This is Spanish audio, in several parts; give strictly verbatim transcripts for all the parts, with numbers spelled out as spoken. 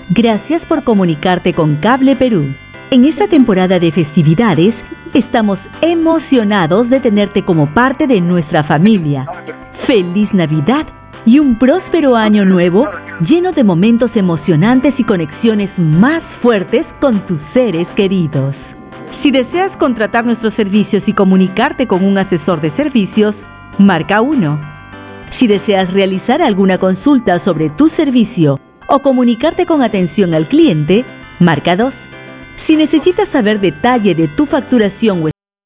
Gracias por comunicarte con Cable Perú. En esta temporada de festividades, estamos emocionados de tenerte como parte de nuestra familia. ¡Feliz Navidad! Y un próspero año nuevo lleno de momentos emocionantes y conexiones más fuertes con tus seres queridos. Si deseas contratar nuestros servicios y comunicarte con un asesor de servicios, marca uno. Si deseas realizar alguna consulta sobre tu servicio o comunicarte con atención al cliente, marca dos. Si necesitas saber detalle de tu facturación o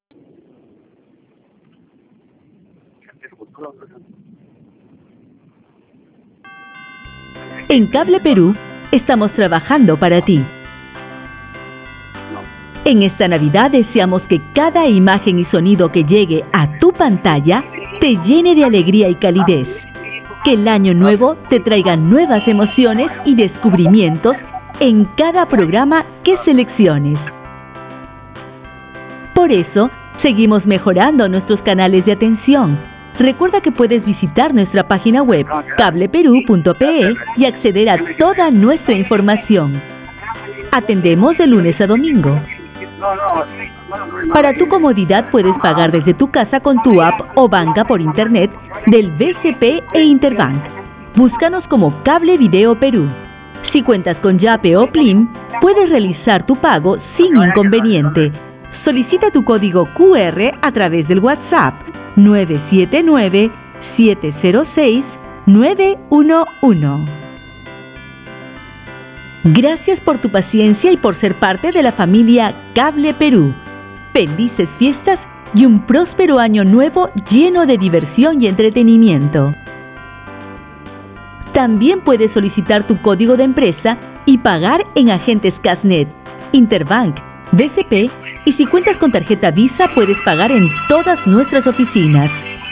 en Cable Perú, estamos trabajando para ti. En esta Navidad deseamos que cada imagen y sonido que llegue a tu pantalla te llene de alegría y calidez. Que el año nuevo te traiga nuevas emociones y descubrimientos en cada programa que selecciones. Por eso, seguimos mejorando nuestros canales de atención. Recuerda que puedes visitar nuestra página web cable perú punto pe y acceder a toda nuestra información. Atendemos de lunes a domingo. Para tu comodidad puedes pagar desde tu casa con tu app o banca por internet del B C P e Interbank. Búscanos como Cable Video Perú. Si cuentas con Yape o Plim, puedes realizar tu pago sin inconveniente. Solicita tu código Q R a través del WhatsApp nueve siete nueve, siete cero seis, nueve uno uno. Gracias por tu paciencia y por ser parte de la familia Cable Perú. Felices fiestas y un próspero año nuevo lleno de diversión y entretenimiento. También puedes solicitar tu código de empresa y pagar en agentes Casnet, Interbank, B C P y si cuentas con tarjeta Visa puedes pagar en todas nuestras oficinas.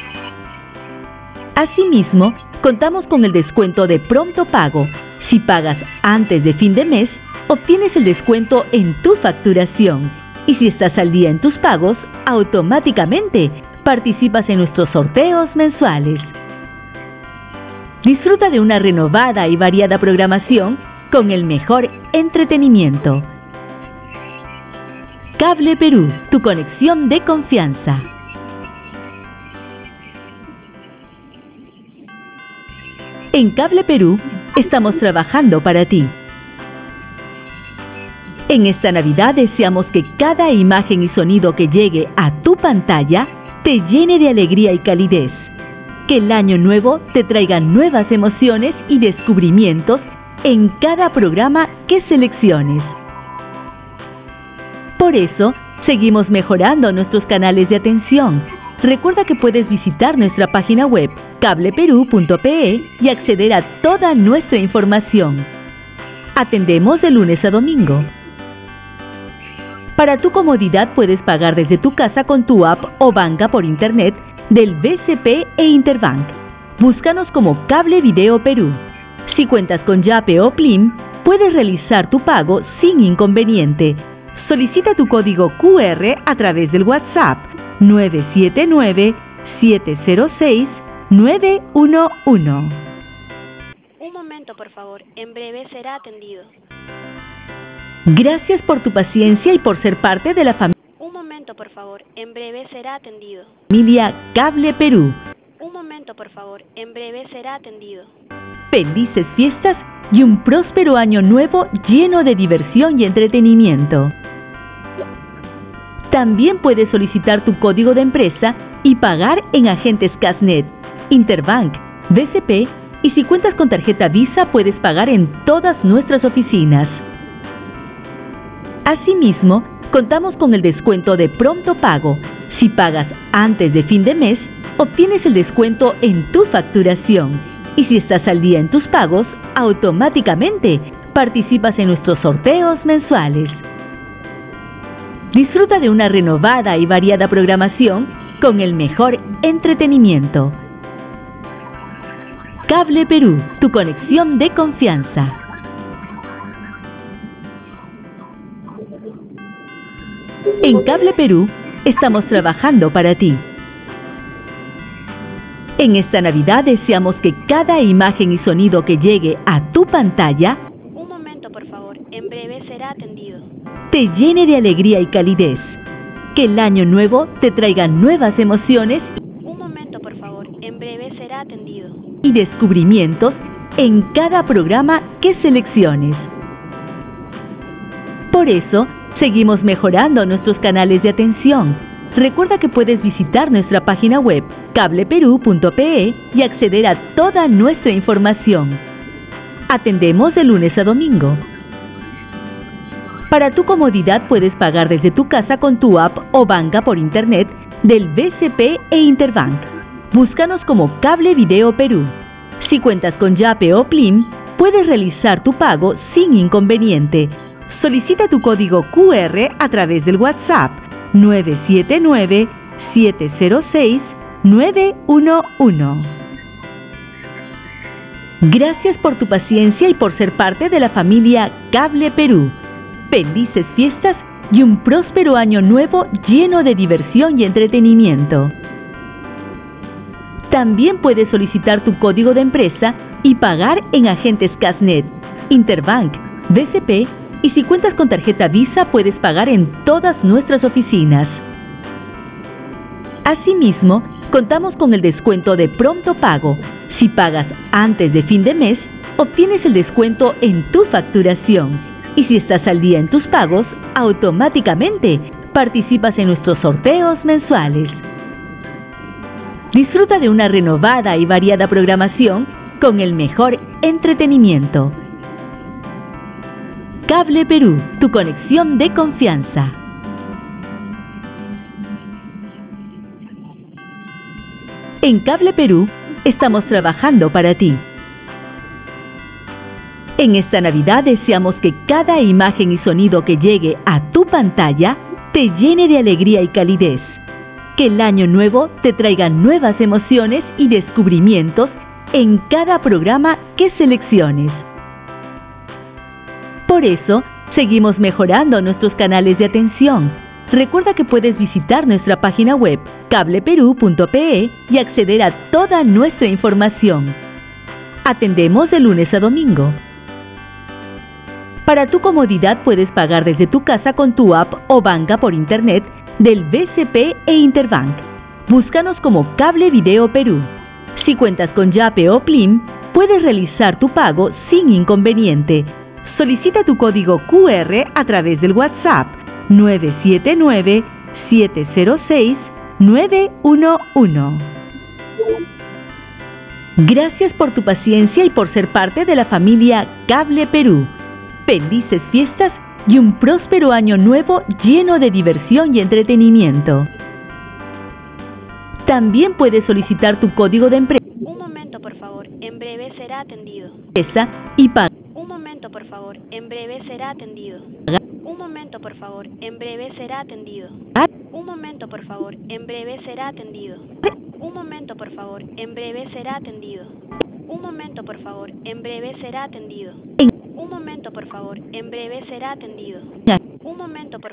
Asimismo, contamos con el descuento de pronto pago. Si pagas antes de fin de mes, obtienes el descuento en tu facturación. Y si estás al día en tus pagos, automáticamente participas en nuestros sorteos mensuales. Disfruta de una renovada y variada programación con el mejor entretenimiento. Cable Perú, tu conexión de confianza. En Cable Perú, estamos trabajando para ti. En esta Navidad deseamos que cada imagen y sonido que llegue a tu pantalla te llene de alegría y calidez. Que el año nuevo te traiga nuevas emociones y descubrimientos en cada programa que selecciones. Por eso, seguimos mejorando nuestros canales de atención. Recuerda que puedes visitar nuestra página web cable perú punto pe y acceder a toda nuestra información. Atendemos de lunes a domingo. Para tu comodidad puedes pagar desde tu casa con tu app o banca por internet del B C P e Interbank. Búscanos como Cable Video Perú. Si cuentas con Yape o Plim, puedes realizar tu pago sin inconveniente. Solicita tu código Q R a través del WhatsApp nueve siete nueve, siete cero seis, nueve uno uno. Un momento, por favor. En breve será atendido. Gracias por tu paciencia y por ser parte de la familia. Un momento, por favor. En breve será atendido. Familia Cable Perú. Un momento, por favor. En breve será atendido. Felices fiestas y un próspero año nuevo lleno de diversión y entretenimiento. También puedes solicitar tu código de empresa y pagar en agentes Casnet, Interbank, B C P y si cuentas con tarjeta Visa puedes pagar en todas nuestras oficinas. Asimismo, contamos con el descuento de pronto pago. Si pagas antes de fin de mes, obtienes el descuento en tu facturación. Y si estás al día en tus pagos, automáticamente participas en nuestros sorteos mensuales. Disfruta de una renovada y variada programación con el mejor entretenimiento. Cable Perú, tu conexión de confianza. En Cable Perú, estamos trabajando para ti. En esta Navidad deseamos que cada imagen y sonido que llegue a tu pantalla Un momento, por te llene de alegría y calidez. Que el año nuevo te traiga nuevas emociones Un momento, por favor. En breve será atendido. y descubrimientos en cada programa que selecciones. Por eso, seguimos mejorando nuestros canales de atención. Recuerda que puedes visitar nuestra página web cable perú punto pe y acceder a toda nuestra información. Atendemos de lunes a domingo. Para tu comodidad puedes pagar desde tu casa con tu app o banca por internet del B C P e Interbank. Búscanos como Cable Video Perú. Si cuentas con Yape o Plim, puedes realizar tu pago sin inconveniente. Solicita tu código Q R a través del WhatsApp nueve siete nueve, siete cero seis, nueve uno uno. Gracias por tu paciencia y por ser parte de la familia Cable Perú. Felices fiestas y un próspero año nuevo lleno de diversión y entretenimiento. También puedes solicitar tu código de empresa y pagar en agentes Casnet, Interbank, B C P y si cuentas con tarjeta Visa puedes pagar en todas nuestras oficinas. Asimismo, contamos con el descuento de pronto pago. Si pagas antes de fin de mes, obtienes el descuento en tu facturación. Y si estás al día en tus pagos, automáticamente participas en nuestros sorteos mensuales. Disfruta de una renovada y variada programación con el mejor entretenimiento. Cable Perú, tu conexión de confianza. En Cable Perú estamos trabajando para ti. En esta Navidad deseamos que cada imagen y sonido que llegue a tu pantalla te llene de alegría y calidez. Que el año nuevo te traiga nuevas emociones y descubrimientos en cada programa que selecciones. Por eso, seguimos mejorando nuestros canales de atención. Recuerda que puedes visitar nuestra página web cable perú punto pe y acceder a toda nuestra información. Atendemos de lunes a domingo. Para tu comodidad puedes pagar desde tu casa con tu app o banca por internet del B C P e Interbank. Búscanos como Cable Video Perú. Si cuentas con Yape o Plim, puedes realizar tu pago sin inconveniente. Solicita tu código Q R a través del WhatsApp nueve siete nueve, siete cero seis, nueve uno uno. Gracias por tu paciencia y por ser parte de la familia Cable Perú. Felices fiestas y un próspero año nuevo lleno de diversión y entretenimiento. También puedes solicitar tu código de empresa Un momento, por favor. En breve será atendido. y pagar. Un momento, por favor. En breve será atendido. Un momento, por favor. En breve será atendido. Un momento, por favor. En breve será atendido. Un momento, por favor. En breve será atendido. Un momento, por favor. En breve será atendido. Un momento, por favor. En breve será atendido. Un momento, por